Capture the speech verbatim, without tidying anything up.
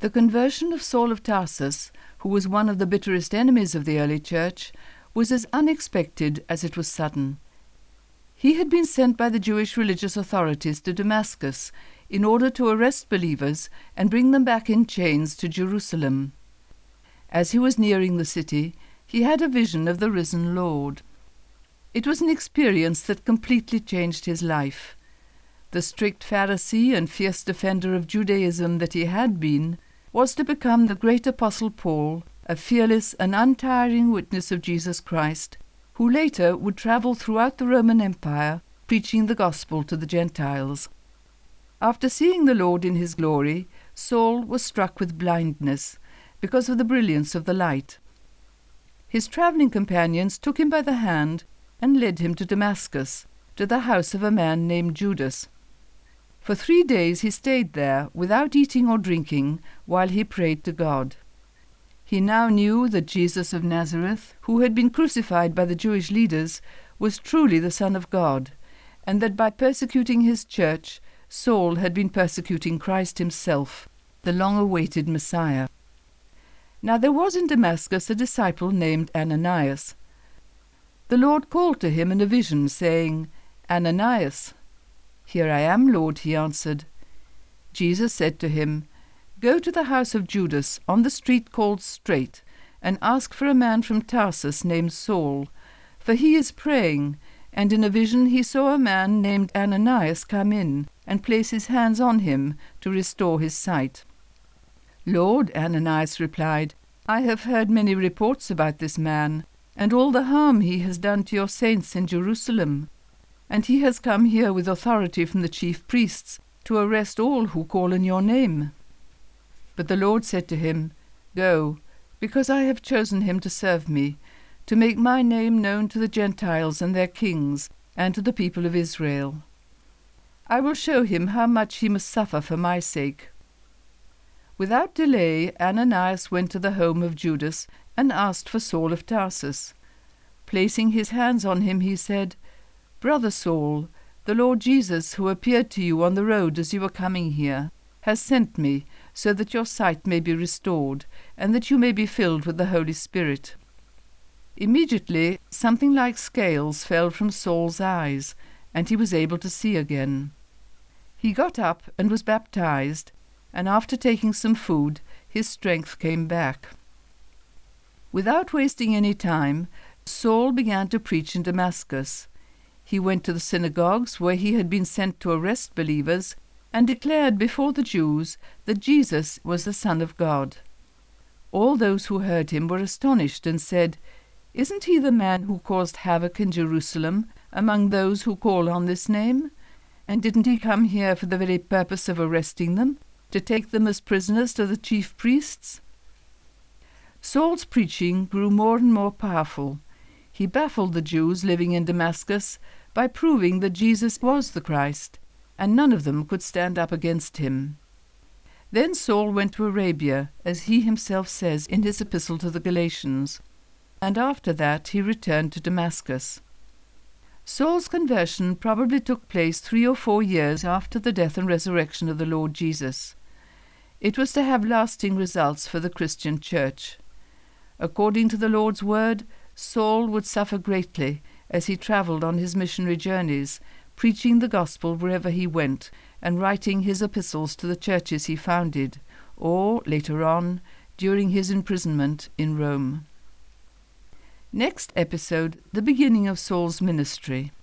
The conversion of Saul of Tarsus, who was one of the bitterest enemies of the early church, was as unexpected as it was sudden. He had been sent by the Jewish religious authorities to Damascus in order to arrest believers and bring them back in chains to Jerusalem. As he was nearing the city, he had a vision of the risen Lord. It was an experience that completely changed his life. The strict Pharisee and fierce defender of Judaism that he had been was to become the great Apostle Paul, a fearless and untiring witness of Jesus Christ, who later would travel throughout the Roman Empire, preaching the gospel to the Gentiles. After seeing the Lord in his glory, Saul was struck with blindness because of the brilliance of the light. His travelling companions took him by the hand and led him to Damascus, to the house of a man named Judas. For three days he stayed there without eating or drinking while he prayed to God. He now knew that Jesus of Nazareth, who had been crucified by the Jewish leaders, was truly the Son of God, and that by persecuting his church, Saul had been persecuting Christ himself, the long-awaited Messiah. Now there was in Damascus a disciple named Ananias. The Lord called to him in a vision, saying, "Ananias." "Here I am, Lord," he answered. Jesus said to him, "Go to the house of Judas on the street called Straight, and ask for a man from Tarsus named Saul, for he is praying, and in a vision he saw a man named Ananias come in and place his hands on him to restore his sight." "Lord," Ananias replied, "I have heard many reports about this man, and all the harm he has done to your saints in Jerusalem. And he has come here with authority from the chief priests to arrest all who call on your name." But the Lord said to him, "Go, because I have chosen him to serve me, to make my name known to the Gentiles and their kings, and to the people of Israel. I will show him how much he must suffer for my sake." Without delay, Ananias went to the home of Judas and asked for Saul of Tarsus. Placing his hands on him, he said, "Brother Saul, the Lord Jesus, who appeared to you on the road as you were coming here, has sent me, so that your sight may be restored, and that you may be filled with the Holy Spirit." Immediately something like scales fell from Saul's eyes, and he was able to see again. He got up and was baptized, and after taking some food, his strength came back. Without wasting any time, Saul began to preach in Damascus. He went to the synagogues where he had been sent to arrest believers, and declared before the Jews that Jesus was the Son of God. All those who heard him were astonished and said, "Isn't he the man who caused havoc in Jerusalem among those who call on this name? And didn't he come here for the very purpose of arresting them, to take them as prisoners to the chief priests?" Saul's preaching grew more and more powerful. He baffled the Jews living in Damascus by proving that Jesus was the Christ, and none of them could stand up against him. Then Saul went to Arabia, as he himself says in his epistle to the Galatians, and after that he returned to Damascus. Saul's conversion probably took place three or four years after the death and resurrection of the Lord Jesus. It was to have lasting results for the Christian church. According to the Lord's word, Saul would suffer greatly as he travelled on his missionary journeys, preaching the gospel wherever he went, and writing his epistles to the churches he founded, or, later on, during his imprisonment in Rome. Next episode, the beginning of Saul's ministry.